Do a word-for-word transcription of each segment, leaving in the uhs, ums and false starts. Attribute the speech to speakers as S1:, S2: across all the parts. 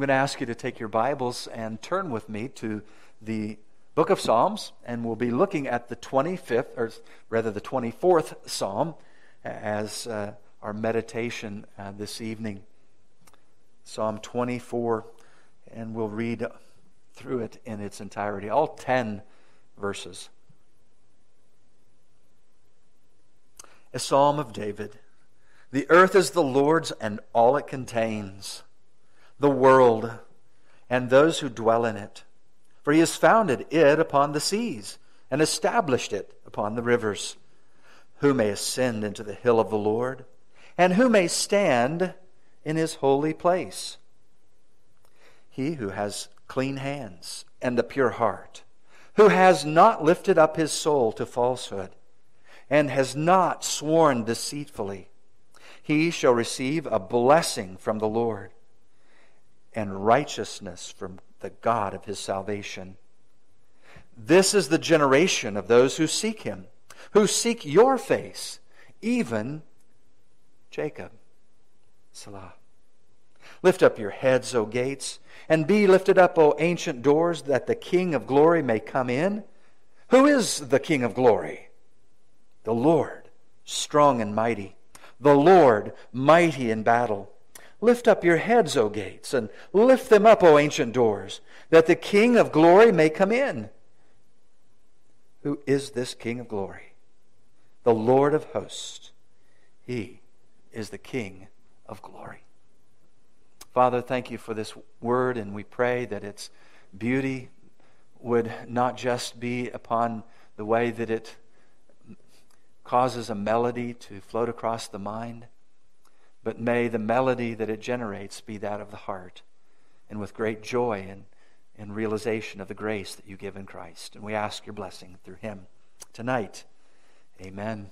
S1: going to ask you to take your Bibles and turn with me to the book of Psalms, and we'll be looking at the twenty-fifth, or rather the twenty-fourth Psalm as uh, our meditation uh, this evening. Psalm twenty-four, and we'll read through it in its entirety, all ten verses. A Psalm of David. The earth is the Lord's and all it contains, the world and those who dwell in it. For he has founded it upon the seas and established it upon the rivers. Who may ascend into the hill of the Lord? And who may stand in his holy place? He who has clean hands and a pure heart, who has not lifted up his soul to falsehood, and has not sworn deceitfully, he shall receive a blessing from the Lord and righteousness from the God of his salvation. This is the generation of those who seek him, who seek your face, even Jacob. Selah. Lift up your heads, O gates, and be lifted up, O ancient doors, that the King of glory may come in. Who is the King of glory? The Lord, strong and mighty, the Lord, mighty in battle. Lift up your heads, O gates, and lift them up, O ancient doors, that the King of glory may come in. Who is this King of glory? The Lord of hosts. He is the King of glory. Father, thank you for this word, and we pray that its beauty would not just be upon the way that it causes a melody to float across the mind, but may the melody that it generates be that of the heart, and with great joy and, and realization of the grace that you give in Christ. And we ask your blessing through him tonight. Amen.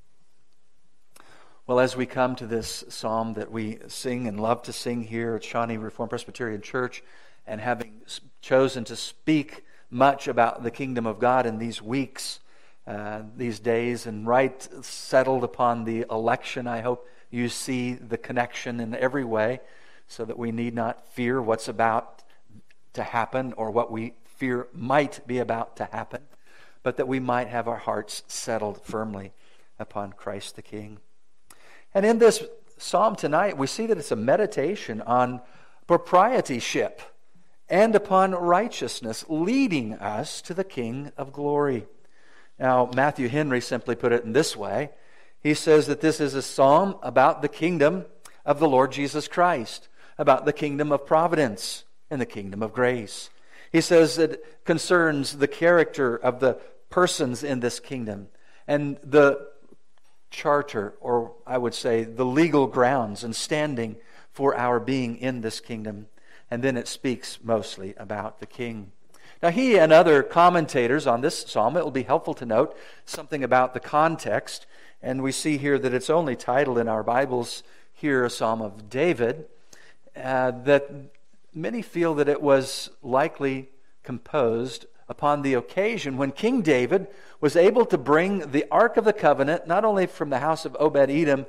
S1: Well, as we come to this psalm that we sing and love to sing here at Shawnee Reformed Presbyterian Church, and having chosen to speak much about the kingdom of God in these weeks, uh, these days, and right settled upon the election, I hope you see the connection in every way, so that we need not fear what's about to happen or what we fear might be about to happen, but that we might have our hearts settled firmly upon Christ the King. And in this psalm tonight, we see that it's a meditation on proprietorship and upon righteousness, leading us to the King of glory. Now, Matthew Henry simply put it in this way. He says that this is a psalm about the kingdom of the Lord Jesus Christ, about the kingdom of providence and the kingdom of grace. He says it concerns the character of the persons in this kingdom and the charter, or I would say the legal grounds and standing for our being in this kingdom. And then it speaks mostly about the king. Now, he and other commentators on this psalm, it will be helpful to note something about the context. And we see here that it's only titled in our Bibles here a Psalm of David, uh, that many feel that it was likely composed upon the occasion when King David was able to bring the Ark of the Covenant, not only from the house of Obed-Edom,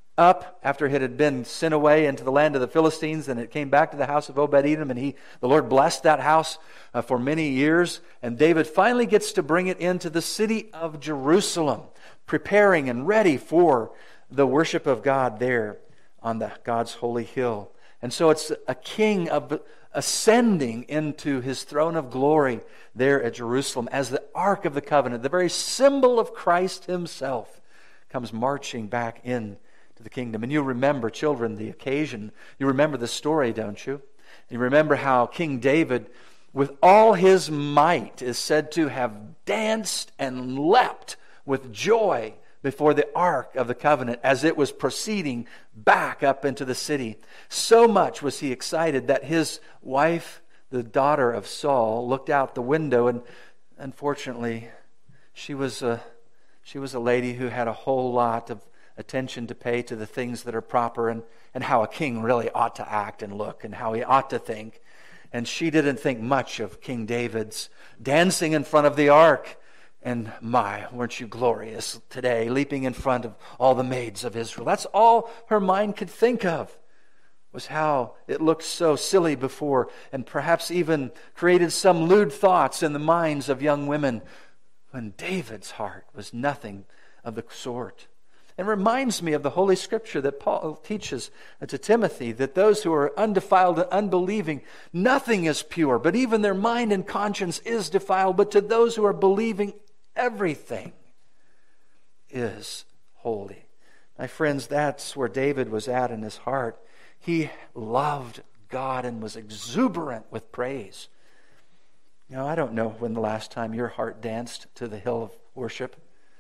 S1: up after it had been sent away into the land of the Philistines, and it came back to the house of Obed-Edom, and he, the Lord blessed that house uh, for many years, and David finally gets to bring it into the city of Jerusalem, preparing and ready for the worship of God there on the God's holy hill. And so it's a king of ascending into his throne of glory there at Jerusalem as the Ark of the Covenant, the very symbol of Christ himself, comes marching back in to the kingdom. And you remember, children, the occasion. You remember the story, don't you? You remember how King David, with all his might, is said to have danced and leapt with joy before the Ark of the Covenant as it was proceeding back up into the city. So much was he excited that his wife, the daughter of Saul, looked out the window, and unfortunately, she was a, she was a lady who had a whole lot of attention to pay to the things that are proper and, and how a king really ought to act and look and how he ought to think. And she didn't think much of King David's dancing in front of the ark. And my, weren't you glorious today, leaping in front of all the maids of Israel. That's all her mind could think of. was how it looked so silly before, and perhaps even created some lewd thoughts in the minds of young women, when David's heart was nothing of the sort. It reminds me of the Holy Scripture that Paul teaches to Timothy, that those who are undefiled and unbelieving, nothing is pure, but even their mind and conscience is defiled. But to those who are believing, everything is holy. My friends, that's where David was at in his heart. He loved God and was exuberant with praise. Now, I don't know when the last time your heart danced to the hill of worship.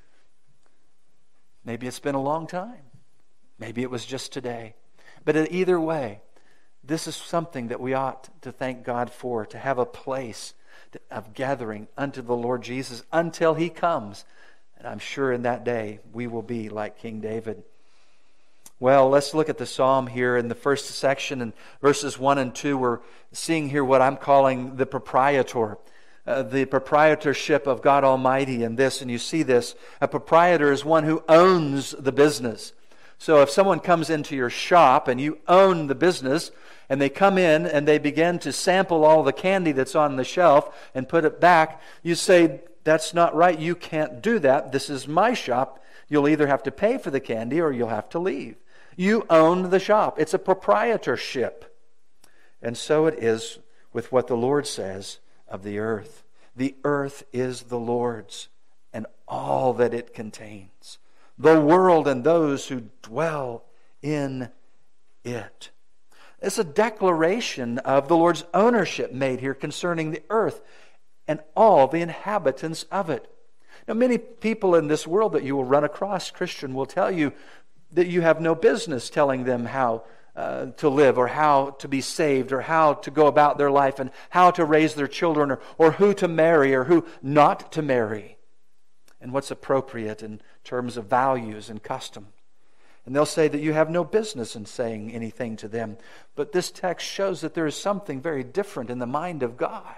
S1: Maybe it's been a long time. Maybe it was just today. But either way, this is something that we ought to thank God for, to have a place of gathering unto the Lord Jesus until He comes. And I'm sure in that day we will be like King David. Well, let's look at the psalm here in the first section, in verses one and two. We're seeing here what I'm calling the proprietor. Uh, the proprietorship of God Almighty in this, and you see this. A proprietor is one who owns the business. So if someone comes into your shop and you own the business, and they come in and they begin to sample all the candy that's on the shelf and put it back, you say, that's not right, you can't do that, this is my shop. You'll either have to pay for the candy or you'll have to leave. You own the shop. It's a proprietorship. And so it is with what the Lord says of the earth. The earth is the Lord's, and all that it contains, the world and those who dwell in it. It's a declaration of the Lord's ownership made here concerning the earth and all the inhabitants of it. Now, many people in this world that you will run across, Christian, will tell you that you have no business telling them how uh, to live, or how to be saved, or how to go about their life, and how to raise their children, or, or who to marry or who not to marry, and what's appropriate in terms of values and custom. And they'll say that you have no business in saying anything to them. But this text shows that there is something very different in the mind of God.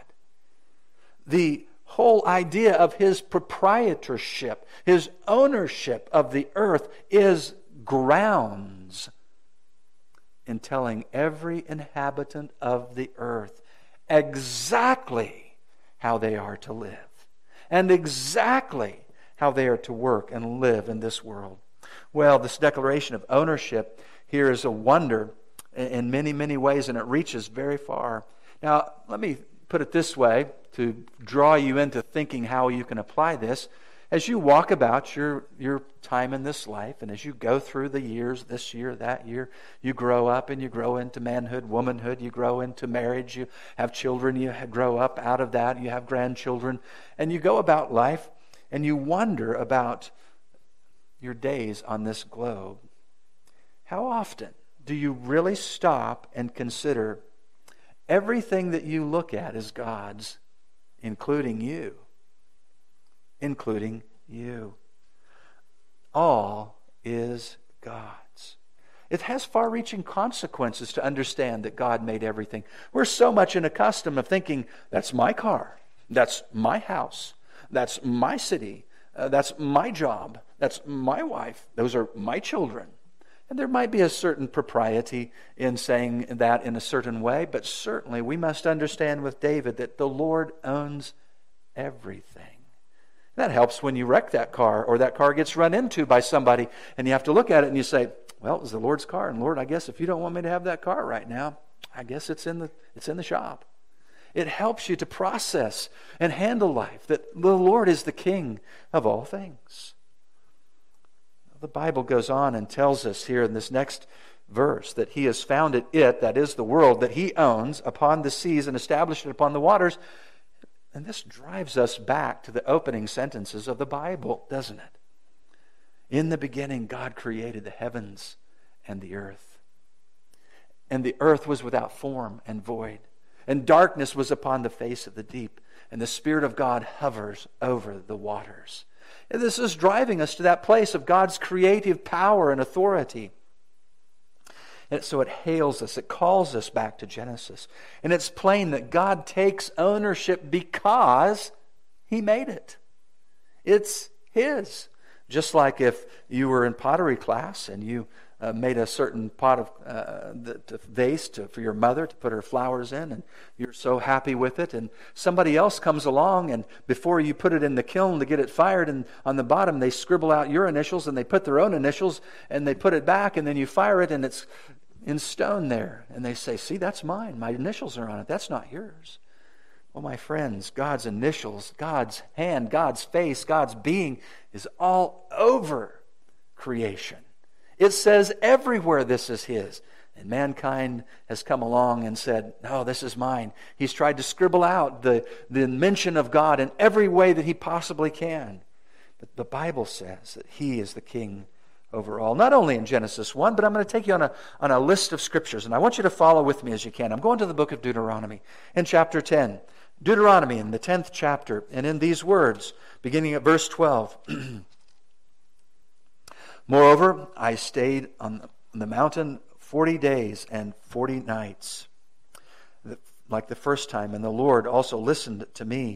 S1: The whole idea of His proprietorship, His ownership of the earth, is grounds in telling every inhabitant of the earth exactly how they are to live and exactly how they are to work and live in this world. Well, this declaration of ownership here is a wonder in many, many ways, and it reaches very far. Now, let me put it this way to draw you into thinking how you can apply this. As you walk about your, your time in this life, and as you go through the years, this year, that year, you grow up and you grow into manhood, womanhood, you grow into marriage, you have children, you grow up out of that, you have grandchildren, and you go about life and you wonder about your days on this globe. How often do you really stop and consider everything that you look at is God's, including you? Including you. All is God's. It has far-reaching consequences to understand that God made everything. We're so much in a custom of thinking, that's my car, that's my house, that's my city, uh, that's my job, that's my wife, those are my children. And there might be a certain propriety in saying that in a certain way, but certainly we must understand with David that the Lord owns everything. That helps when you wreck that car, or that car gets run into by somebody, and you have to look at it and you say, well, it was the Lord's car, and Lord, I guess if you don't want me to have that car right now, I guess it's in the it's in the shop. It helps you to process and handle life, that the Lord is the King of all things. The Bible goes on and tells us here in this next verse that He has founded it, that is the world, that He owns upon the seas and established it upon the waters. And this drives us back to the opening sentences of the Bible, doesn't it? In the beginning, God created the heavens and the earth. And the earth was without form and void. And darkness was upon the face of the deep. And the Spirit of God hovers over the waters. And this is driving us to that place of God's creative power and authority. And so it hails us, it calls us back to Genesis. And it's plain that God takes ownership because He made it. It's His. Just like if you were in pottery class and you uh, made a certain pot of uh, the, the vase to, for your mother to put her flowers in, and you're so happy with it, and somebody else comes along, and before you put it in the kiln to get it fired, and on the bottom they scribble out your initials, and they put their own initials, and they put it back, and then you fire it, and it's in stone there. And they say, see, that's mine. My initials are on it. That's not yours. Well, my friends, God's initials, God's hand, God's face, God's being is all over creation. It says everywhere this is His. And mankind has come along and said, no, this is mine. He's tried to scribble out the, the mention of God in every way that he possibly can. But the Bible says that He is the King over all. Not only in Genesis one, but I'm going to take you on a, on a list of scriptures. And I want you to follow with me as you can. I'm going to the book of Deuteronomy in chapter ten. Deuteronomy in the tenth chapter, and in these words, beginning at verse twelve. Moreover, I stayed on the mountain forty days and forty nights, like the first time, and the Lord also listened to me.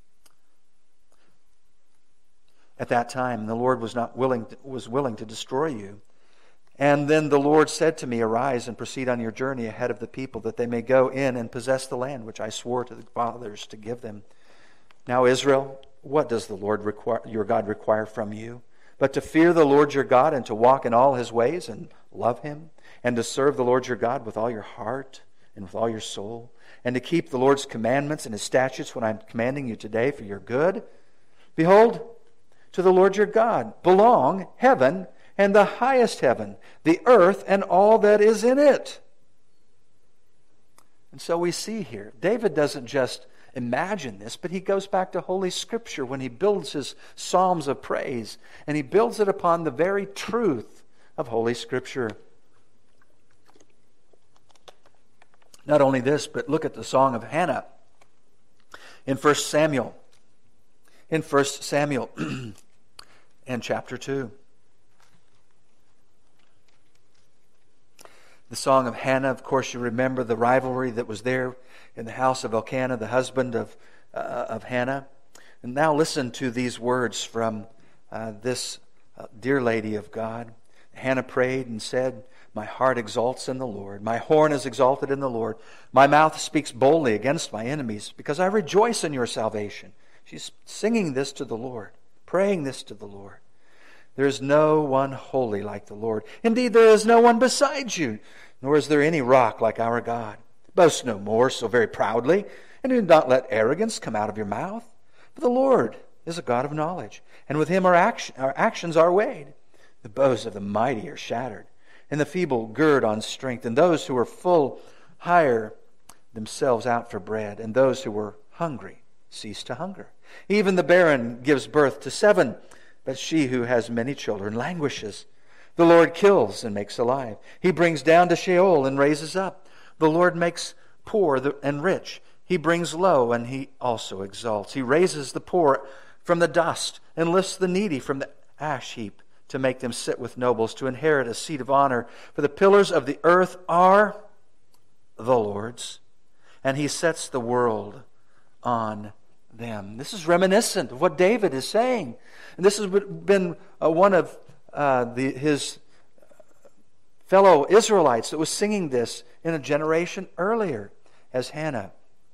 S1: At that time, the Lord was not willing to, was willing to destroy you. And then the Lord said to me, arise and proceed on your journey ahead of the people, that they may go in and possess the land which I swore to the fathers to give them. Now, Israel, what does the Lord require, your God require from you? But to fear the Lord your God, and to walk in all His ways, and love Him, and to serve the Lord your God with all your heart and with all your soul, and to keep the Lord's commandments and His statutes when I'm commanding you today for your good. Behold, to the Lord your God belong heaven and the highest heaven, the earth and all that is in it. And so we see here, David doesn't just imagine this, but he goes back to Holy Scripture when he builds his psalms of praise, and he builds it upon the very truth of Holy Scripture. Not only this, but look at the Song of Hannah in First Samuel. In First Samuel and chapter two. The Song of Hannah, of course, you remember the rivalry that was there in the house of Elkanah, the husband of, uh, of Hannah. And now listen to these words from uh, this uh, dear lady of God. Hannah prayed and said, my heart exalts in the Lord. My horn is exalted in the Lord. My mouth speaks boldly against my enemies, because I rejoice in your salvation. She's singing this to the Lord, praying this to the Lord. There is no one holy like the Lord. Indeed, there is no one besides you, nor is there any rock like our God. Boast no more so very proudly, and do not let arrogance come out of your mouth. For the Lord is a God of knowledge, and with Him our, action, our actions are weighed. The bows of the mighty are shattered, and the feeble gird on strength, and those who are full hire themselves out for bread, and those who were hungry cease to hunger. Even the barren gives birth to seven, but she who has many children languishes. The Lord kills and makes alive. He brings down to Sheol and raises up. The Lord makes poor and rich. He brings low and He also exalts. He raises the poor from the dust and lifts the needy from the ash heap, to make them sit with nobles, to inherit a seat of honor. For the pillars of the earth are the Lord's, and He sets the world on them. This is reminiscent of what David is saying. And this has been uh, one of uh, the, his fellow Israelites that was singing this in a generation earlier, as Hannah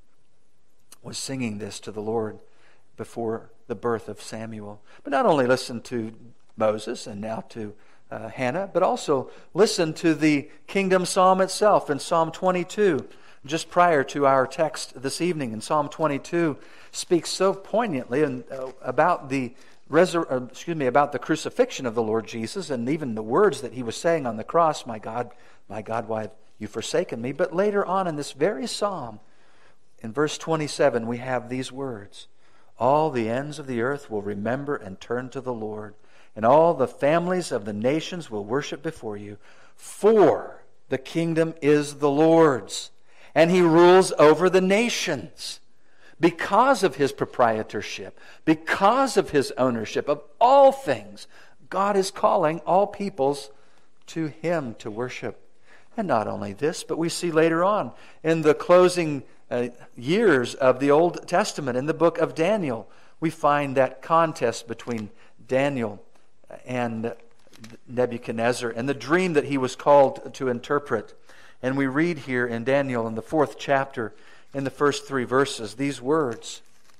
S1: was singing this to the Lord before the birth of Samuel. But not only listen to Moses and now to uh, Hannah, but also listen to the kingdom psalm itself in Psalm twenty-two. Just prior to our text this evening, in Psalm twenty-two, speaks so poignantly and, uh, about the resur- uh, excuse me about the crucifixion of the Lord Jesus, and even the words that He was saying on the cross, "My God, my God, why have you forsaken me?" But later on in this very psalm, in verse twenty-seven, we have these words: "All the ends of the earth will remember and turn to the Lord, and all the families of the nations will worship before you. For the kingdom is the Lord's, and He rules over the nations." Because of His proprietorship, because of His ownership of all things, God is calling all peoples to Him to worship. And not only this, but we see later on in the closing uh, years of the Old Testament, in the book of Daniel, we find that contest between Daniel and Nebuchadnezzar and the dream that he was called to interpret. And we read here in Daniel in the fourth chapter, in the first three verses, these words.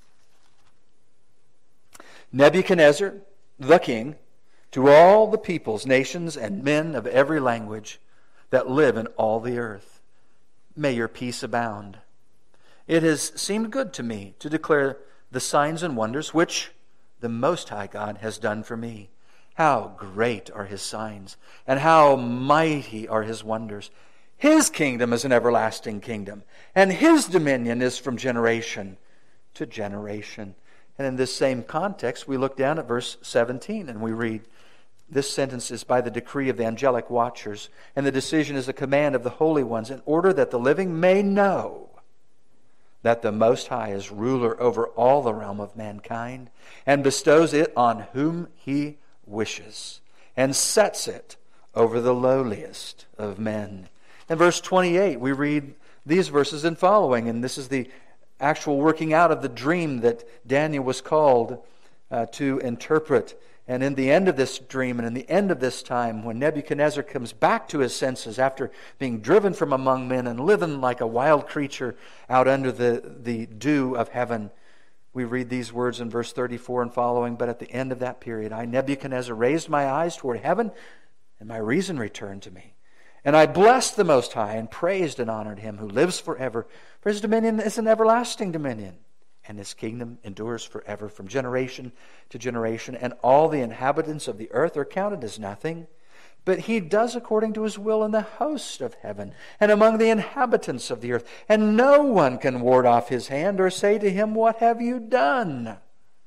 S1: Nebuchadnezzar, the king, to all the peoples, nations, and men of every language that live in all the earth, may your peace abound. It has seemed good to me to declare the signs and wonders which the Most High God has done for me. How great are His signs, and how mighty are His wonders. His kingdom is an everlasting kingdom, and His dominion is from generation to generation. And in this same context, we look down at verse seventeen, and we read, this sentence is by the decree of the angelic watchers, and the decision is a command of the holy ones, in order that the living may know that the Most High is ruler over all the realm of mankind, and bestows it on whom He wishes, and sets it over the lowliest of men. In verse twenty-eight, we read these verses and following, and this is the actual working out of the dream that Daniel was called uh, to interpret. And in the end of this dream, and in the end of this time, when Nebuchadnezzar comes back to his senses after being driven from among men and living like a wild creature out under the, the dew of heaven, we read these words in verse thirty-four and following. But at the end of that period, I, Nebuchadnezzar, raised my eyes toward heaven, and my reason returned to me. And I blessed the Most High, and praised and honored Him who lives forever. For His dominion is an everlasting dominion, and His kingdom endures forever, from generation to generation. And all the inhabitants of the earth are counted as nothing. But He does according to His will in the host of heaven, and among the inhabitants of the earth. And no one can ward off His hand, or say to Him, what have you done?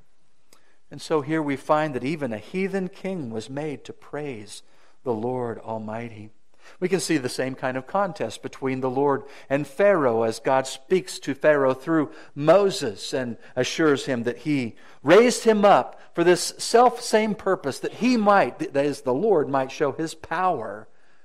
S1: And so here we find that even a heathen king was made to praise the Lord Almighty. We can see the same kind of contest between the Lord and Pharaoh as God speaks to Pharaoh through Moses and assures him that He raised him up for this self-same purpose, that He might, that is, the Lord might show His power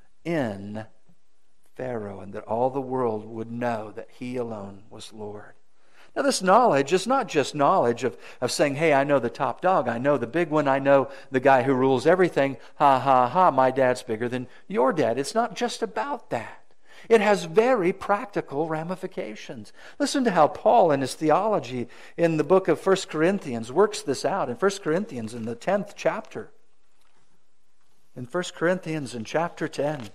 S1: in Pharaoh, and that all the world would know that He alone was Lord. Now, this knowledge is not just knowledge of, of saying, hey, I know the top dog, I know the big one, I know the guy who rules everything, ha, ha, ha, my dad's bigger than your dad. It's not just about that. It has very practical ramifications. Listen to how Paul in his theology in the book of First Corinthians works this out. In First Corinthians in the tenth chapter. In First Corinthians in chapter ten.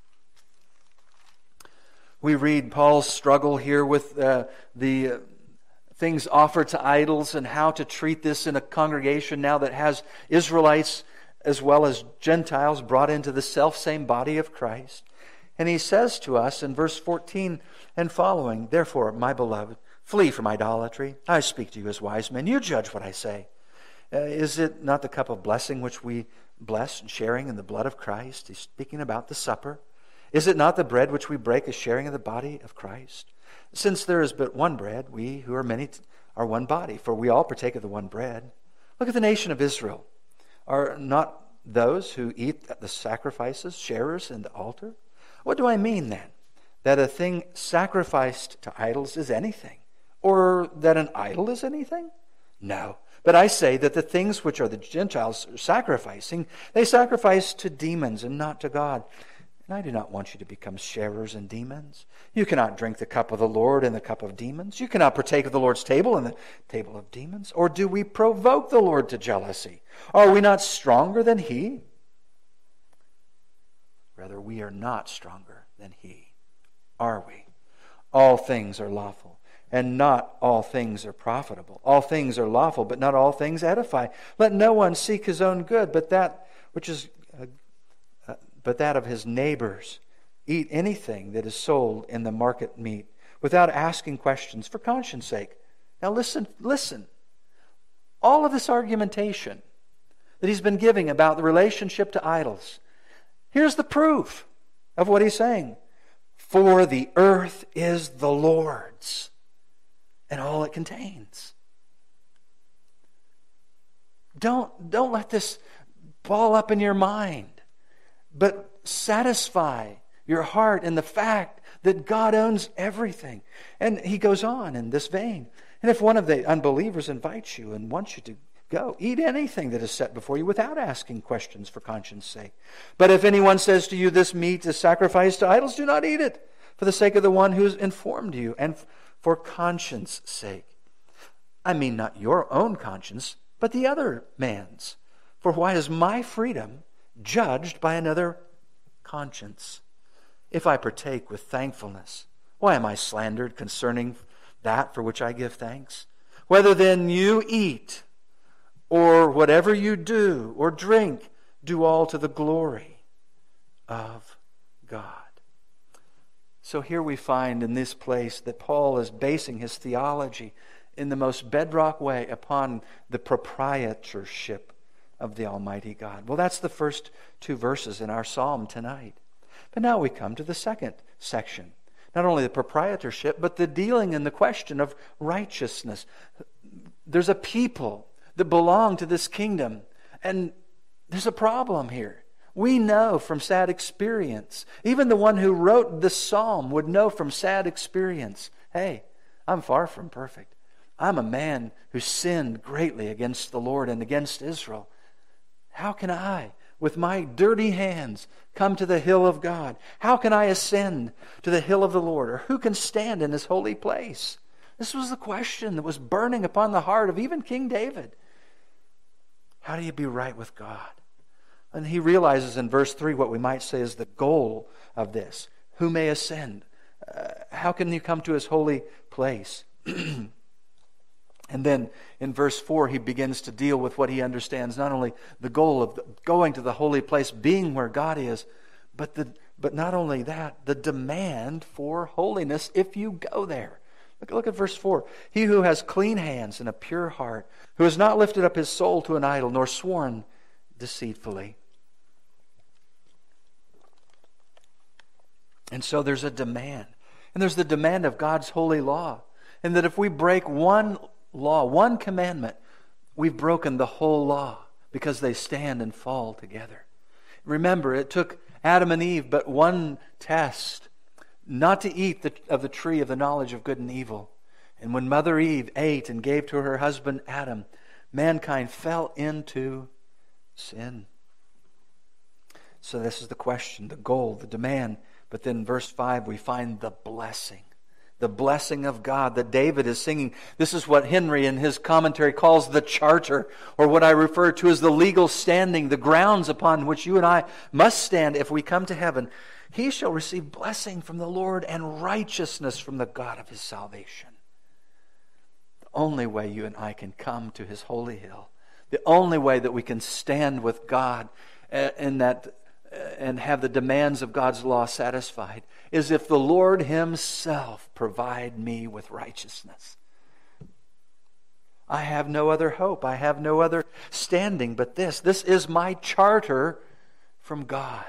S1: We read Paul's struggle here with uh, the... Uh, things offered to idols, and how to treat this in a congregation now that has Israelites as well as Gentiles brought into the self-same body of Christ. And he says to us in verse fourteen and following, therefore, my beloved, flee from idolatry. I speak to you as wise men. You judge what I say. Uh, is it not the cup of blessing which we bless, sharing in the blood of Christ? He's speaking about the supper. Is it not the bread which we break as sharing in the body of Christ? Since there is but one bread, we who are many are one body, for we all partake of the one bread. Look at the nation of Israel. Are not those who eat the sacrifices sharers in the altar? What do I mean then? That a thing sacrificed to idols is anything? Or that an idol is anything? No. But I say that the things which are the Gentiles sacrificing, they sacrifice to demons and not to God. And I do not want you to become sharers in demons. You cannot drink the cup of the Lord and the cup of demons. You cannot partake of the Lord's table and the table of demons. Or do we provoke the Lord to jealousy? Are we not stronger than He? Rather, we are not stronger than He. Are we? All things are lawful, and not all things are profitable. All things are lawful, but not all things edify. Let no one seek his own good, but that which is uh, uh, but that of his neighbors. Eat anything that is sold in the market meat, without asking questions, for conscience sake. Now listen, listen. All of this argumentation that he's been giving about the relationship to idols, here's the proof of what he's saying. For the earth is the Lord's, and all it contains. Don't, don't let this ball up in your mind, but satisfy your heart in the fact that God owns everything. And he goes on in this vein. And if one of the unbelievers invites you and wants you to Go, eat anything that is set before you without asking questions for conscience sake. But if anyone says to you, this meat is sacrificed to idols, do not eat it, for the sake of the one who has informed you, and for conscience sake. I mean not your own conscience, but the other man's. For why is my freedom judged by another conscience? If I partake with thankfulness, why am I slandered concerning that for which I give thanks? Whether then you eat, or whatever you do or drink, do all to the glory of God. So here we find in this place that Paul is basing his theology in the most bedrock way upon the proprietorship of the Almighty God. Well, that's the first two verses in our psalm tonight. But now we come to the second section. Not only the proprietorship, but the dealing in the question of righteousness. There's a people that belong to this kingdom, and there's a problem here. We know from sad experience, even the one who wrote this psalm would know from sad experience, hey, I'm far from perfect. I'm a man who sinned greatly against the Lord and against Israel. How can I, with my dirty hands, come to the hill of God? How can I ascend to the hill of the Lord? Or who can stand in His holy place? This was the question that was burning upon the heart of even King David. How do you be right with God? And he realizes in verse three what we might say is the goal of this. Who may ascend? Uh, how can you come to His holy place? And then in verse four, he begins to deal with what he understands, not only the goal of going to the holy place, being where God is, but the but not only that, the demand for holiness if you go there. Look, look at verse four. He who has clean hands and a pure heart, who has not lifted up his soul to an idol, nor sworn deceitfully. And so there's a demand. And there's the demand of God's holy law. And that if we break one law, one commandment, we've broken the whole law, because they stand and fall together. Remember, it took Adam and Eve but one test, not to eat the, of the tree of the knowledge of good and evil. And when Mother Eve ate and gave to her husband Adam, mankind fell into sin. So this is the question, the goal, the demand. But then in verse five we find the blessing. The blessing of God that David is singing. This is what Henry in his commentary calls the charter, or what I refer to as the legal standing, the grounds upon which you and I must stand if we come to heaven. He shall receive blessing from the Lord and righteousness from the God of his salvation. The only way you and I can come to His holy hill, the only way that we can stand with God in that and have the demands of God's law satisfied, is if the Lord Himself provide me with righteousness. I have no other hope. I have no other standing but this. This is my charter from God.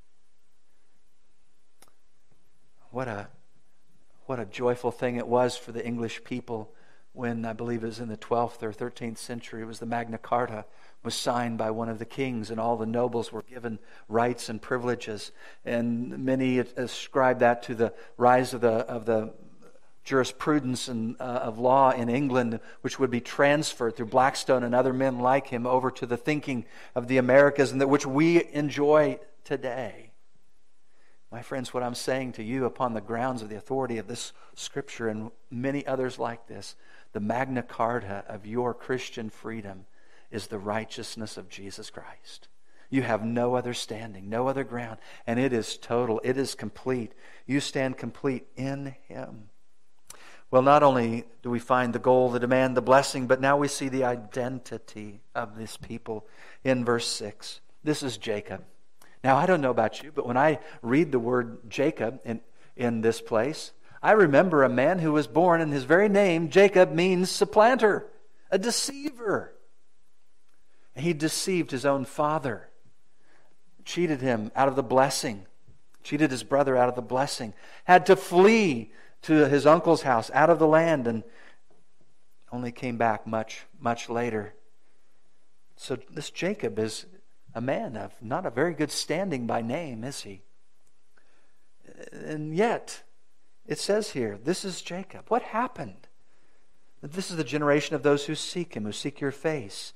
S1: What a, what a joyful thing it was for the English people when, I believe it was in the twelfth or thirteenth century, it was the Magna Carta was signed by one of the kings, and all the nobles were given rights and privileges. And many ascribe that to the rise of the of the jurisprudence and uh, of law in England, which would be transferred through Blackstone and other men like him over to the thinking of the Americas, and that which we enjoy today. My friends, what I'm saying to you upon the grounds of the authority of this Scripture and many others like this, the Magna Carta of your Christian freedom is the righteousness of Jesus Christ. You have no other standing, no other ground, and it is total, it is complete. You stand complete in Him. Well, not only do we find the goal, the demand, the blessing, but now we see the identity of this people in verse six. This is Jacob. Now, I don't know about you, but when I read the word Jacob in, in this place, I remember a man who was born, and his very name, Jacob, means supplanter, a deceiver. He deceived his own father, cheated him out of the blessing, cheated his brother out of the blessing, had to flee to his uncle's house out of the land, and only came back much, much later. So this Jacob is a man of not a very good standing by name, is he? And yet, it says here, this is Jacob. What happened? This is the generation of those who seek Him, who seek your face.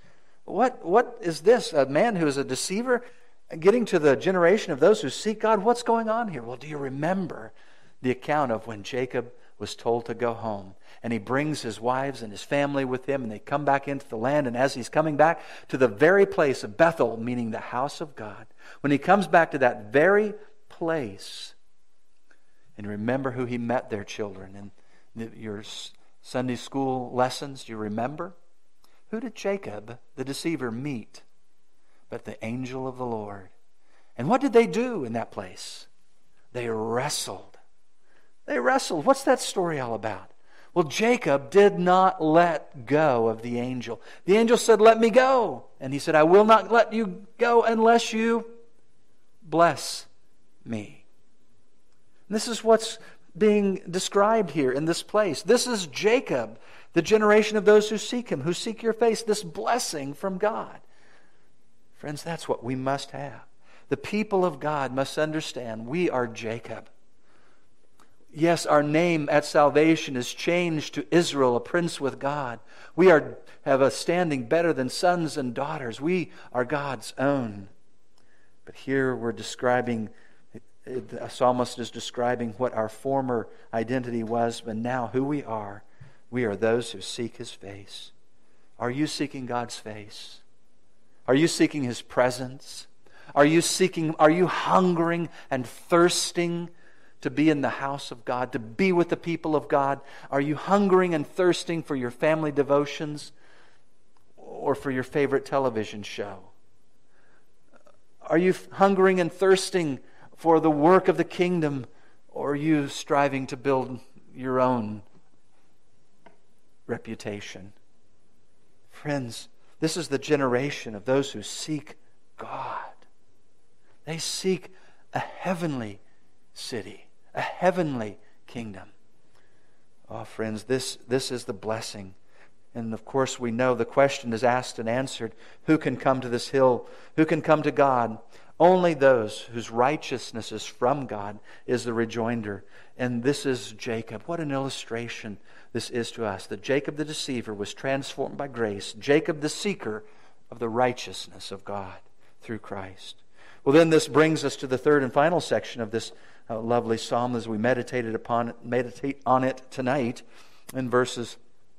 S1: What, what is this? A man who is a deceiver getting to the generation of those who seek God? What's going on here? Well, do you remember the account of when Jacob was told to go home? And he brings his wives and his family with him, and they come back into the land. And as he's coming back to the very place of Bethel, meaning the house of God, when he comes back to that very place, and remember who he met there, children, and the, your Sunday school lessons, do you remember? Who did Jacob, the deceiver, meet but the angel of the Lord? And what did they do in that place? They wrestled. They wrestled. What's that story all about? Well, Jacob did not let go of the angel. The angel said, "Let me go." And he said, "I will not let you go unless you bless me." And this is what's being described here in this place. This is Jacob, the generation of those who seek Him, who seek your face, this blessing from God. Friends, that's what we must have. The people of God must understand we are Jacob. Yes, our name at salvation is changed to Israel, a prince with God. We are have a standing better than sons and daughters. We are God's own. But here we're describing, a psalmist is describing what our former identity was, but now who we are. We are those who seek His face. Are you seeking God's face? Are you seeking His presence? Are you seeking, are you hungering and thirsting to be in the house of God, to be with the people of God? Are you hungering and thirsting for your family devotions or for your favorite television show? Are you hungering and thirsting for the work of the kingdom, or are you striving to build your own reputation? Friends, this is the generation of those who seek God. They seek a heavenly city, a heavenly kingdom. Oh, friends, this, this is the blessing. And of course we know the question is asked and answered. Who can come to this hill? Who can come to God? Only those whose righteousness is from God is the rejoinder. And this is Jacob. What an illustration this is to us. That Jacob the deceiver was transformed by grace. Jacob the seeker of the righteousness of God through Christ. Well, then this brings us to the third and final section of this uh, lovely psalm as we meditated upon it, meditate on it tonight in verses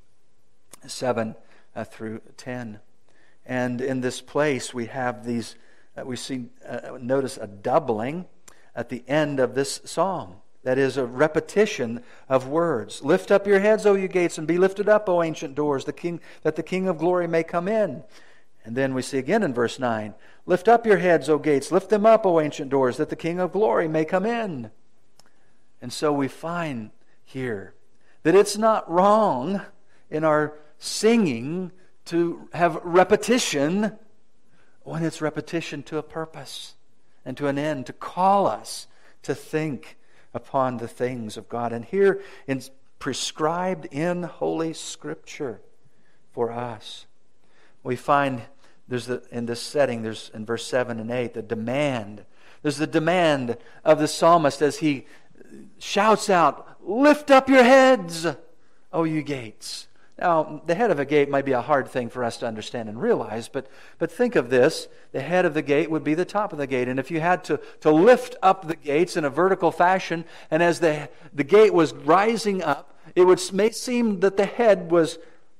S1: seven uh, through ten. And in this place we have these, uh, we see, uh, notice a doubling at the end of this psalm. That is a repetition of words. Lift up your heads, O you gates, and be lifted up, O ancient doors, the King, that the King of glory may come in. And then we see again in verse nine, lift up your heads, O gates, lift them up, O ancient doors, that the King of glory may come in. And so we find here that it's not wrong in our singing to have repetition when it's repetition to a purpose and to an end, to call us to think upon the things of God. And here it's prescribed in Holy Scripture for us. We find there's the, in this setting, there's in verse seven and eight, the demand. There's the demand of the psalmist as he shouts out, lift up your heads, O you gates. Now, the head of a gate might be a hard thing for us to understand and realize, but, but think of this. The head of the gate would be the top of the gate. And if you had to, to lift up the gates in a vertical fashion, and as the, the gate was rising up, it would may seem that the head was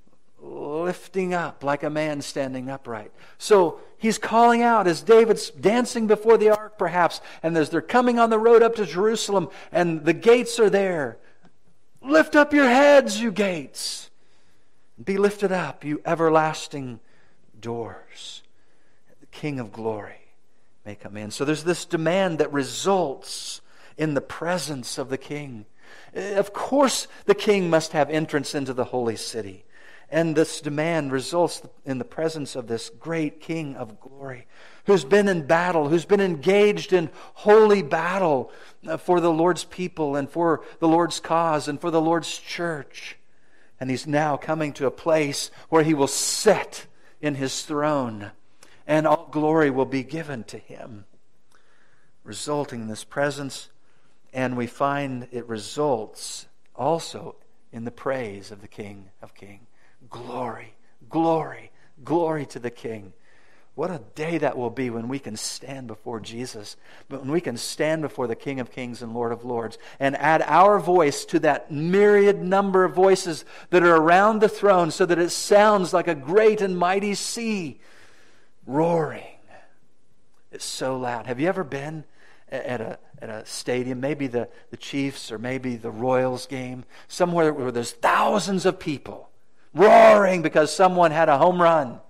S1: lifting up like a man standing upright. So he's calling out as David's dancing before the ark perhaps, and as they're coming on the road up to Jerusalem, and the gates are there. Lift up your heads, you gates. Be lifted up, you everlasting doors. The King of glory may come in. So there's this demand that results in the presence of the King. Of course, the King must have entrance into the holy city. And this demand results in the presence of this great King of glory, who's been in battle, who's been engaged in holy battle for the Lord's people and for the Lord's cause and for the Lord's church. And he's now coming to a place where he will sit in his throne and all glory will be given to him, resulting in this presence. And we find it results also in the praise of the King of Kings. Glory, glory, Glory to the King. What a day that will be when we can stand before Jesus, but when we can stand before the King of Kings and Lord of Lords and add our voice to that myriad number of voices that are around the throne so that it sounds like a great and mighty sea roaring. It's so loud. Have you ever been at a at a stadium, maybe the, the Chiefs or maybe the Royals game, somewhere where there's thousands of people roaring because someone had a home run?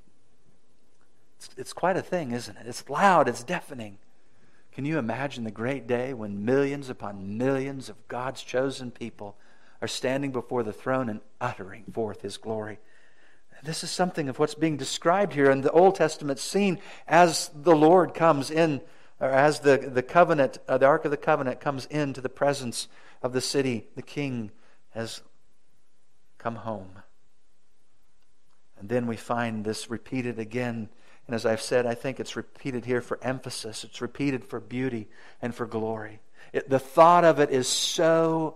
S1: It's, it's quite a thing, isn't it? It's loud, it's deafening. Can you imagine the great day when millions upon millions of God's chosen people are standing before the throne and uttering forth His glory? This is something of what's being described here in the Old Testament scene as the Lord comes in, or as the, the covenant, uh, the Ark of the Covenant comes into the presence of the city. The King has come home. And then we find this repeated again. And as I've said, I think it's repeated here for emphasis. It's repeated for beauty and for glory. It, the thought of it is so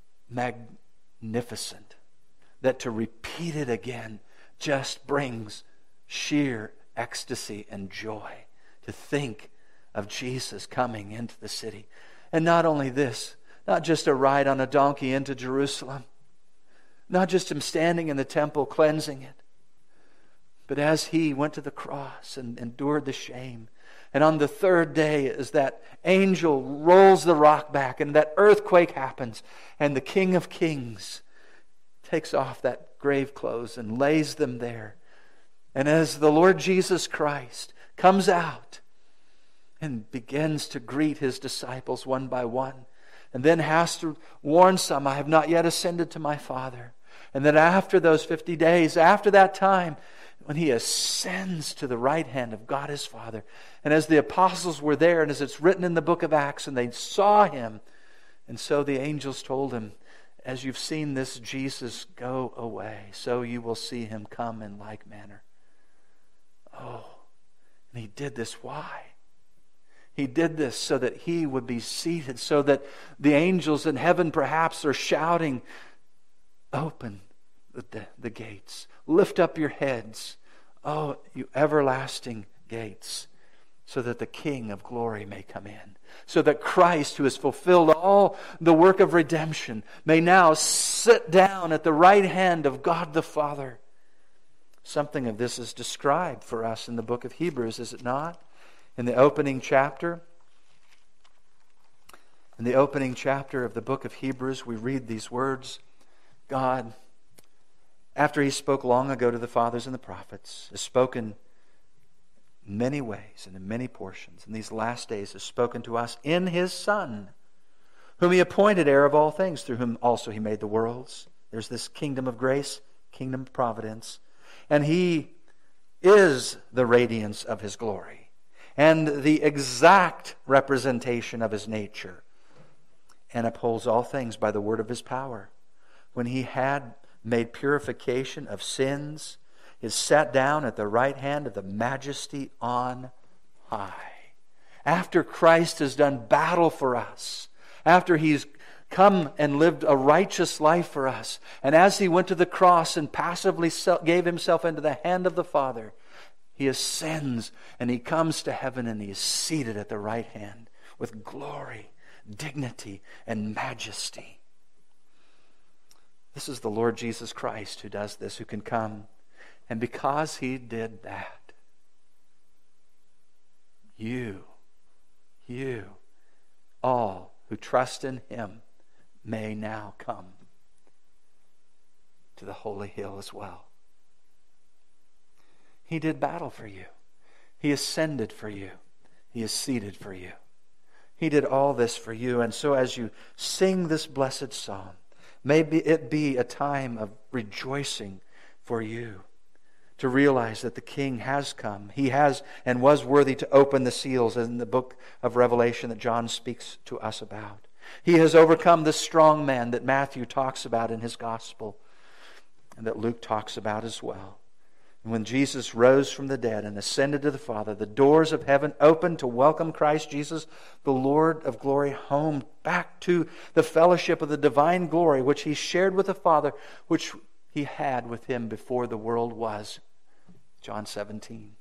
S1: magnificent that to repeat it again just brings sheer ecstasy and joy to think of Jesus coming into the city. And not only this, not just a ride on a donkey into Jerusalem, not just Him standing in the temple cleansing it, but as He went to the cross and endured the shame. And on the third day, as that angel rolls the rock back and that earthquake happens, and the King of Kings takes off that grave clothes and lays them there. And as the Lord Jesus Christ comes out and begins to greet His disciples one by one, and then has to warn some, I have not yet ascended to my Father. And then after those fifty days, after that time, when He ascends to the right hand of God His Father, and as the apostles were there, and as it's written in the book of Acts, and they saw Him, and so the angels told Him, as you've seen this Jesus go away, so you will see Him come in like manner. Oh, and He did this. Why? He did this so that He would be seated, so that the angels in heaven perhaps are shouting, open the, the, the gates. Lift up your heads, oh, you everlasting gates, so that the King of glory may come in. So that Christ, who has fulfilled all the work of redemption, may now sit down at the right hand of God the Father. Something of this is described for us in the book of Hebrews, is it not? In the opening chapter, in the opening chapter of the book of Hebrews, we read these words. God, after He spoke long ago to the fathers and the prophets, has spoken in many ways and in many portions. In these last days has spoken to us in His Son, whom He appointed heir of all things, through whom also He made the worlds. There's this kingdom of grace, kingdom of providence. And He is the radiance of His glory and the exact representation of His nature, and upholds all things by the word of His power. When He had made purification of sins, is sat down at the right hand of the Majesty on high. After Christ has done battle for us, after He's come and lived a righteous life for us, and as He went to the cross and passively gave Himself into the hand of the Father, He ascends and He comes to heaven and He is seated at the right hand with glory, dignity, and majesty. This is the Lord Jesus Christ who does this, who can come. And because He did that, you, you, all who trust in Him may now come to the holy hill as well. He did battle for you. He ascended for you. He is seated for you. He did all this for you. And so as you sing this blessed psalm, may it be a time of rejoicing for you, to realize that the King has come. He has and was worthy to open the seals in the book of Revelation that John speaks to us about. He has overcome the strong man that Matthew talks about in his gospel and that Luke talks about as well. And when Jesus rose from the dead and ascended to the Father, the doors of heaven opened to welcome Christ Jesus, the Lord of glory, home, back to the fellowship of the divine glory which He shared with the Father, which He had with Him before the world was. John seventeen.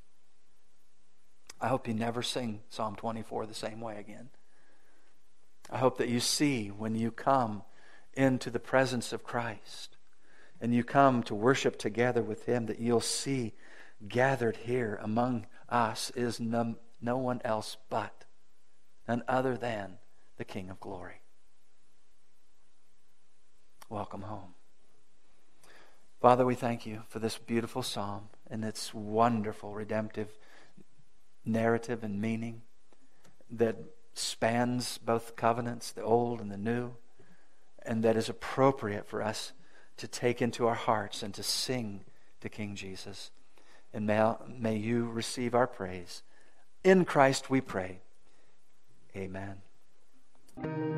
S1: I hope you never sing Psalm twenty-four the same way again. I hope that you see when you come into the presence of Christ and you come to worship together with Him, that you'll see gathered here among us is no, no one else but, none other than the King of Glory. Welcome home. Father, we thank you for this beautiful psalm and its wonderful redemptive narrative and meaning that spans both covenants, the old and the new, and that is appropriate for us to take into our hearts and to sing to King Jesus. And may, may you receive our praise. In Christ we pray. Amen.